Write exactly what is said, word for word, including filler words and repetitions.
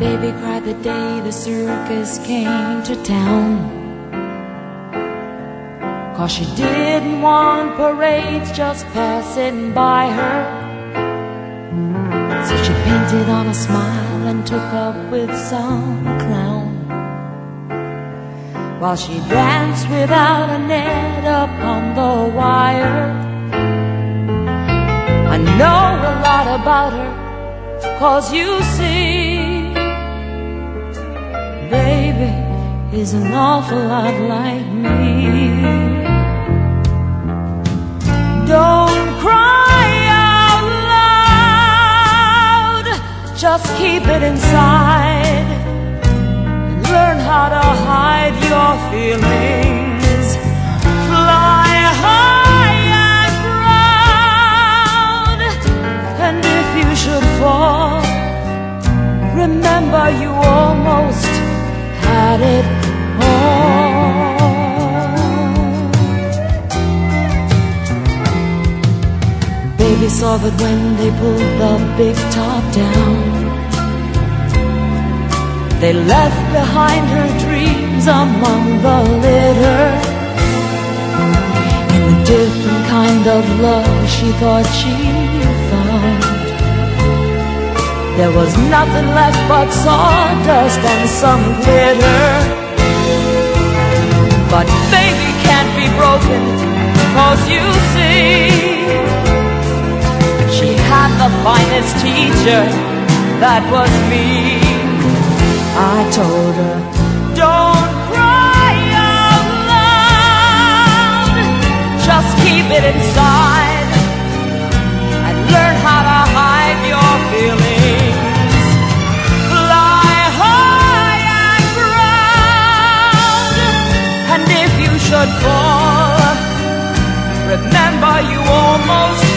Baby cried the day the circus came to town, 'cause she didn't want parades just passing by her. So she painted on a smile and took up with some clown, while she danced without a net upon the wire. I know a lot about her, 'cause you see, baby is an awful lot like me. Don't cry out loud, just keep it inside, and learn how to hide your feelings. Fly high and proud, and if you should fall, remember you almost had it all. Baby saw that when they pulled the big top down, they left behind her dreams among the litter, and the different kind of love she thought she found. There was nothing left but sawdust and some glitter. But baby can't be broken, 'cause you see, she had the finest teacher, that was me. I told her, don't cry out loud, just keep it inside, and learn how to hide your feelings. Fly high and proud, and if you should fall, remember you almost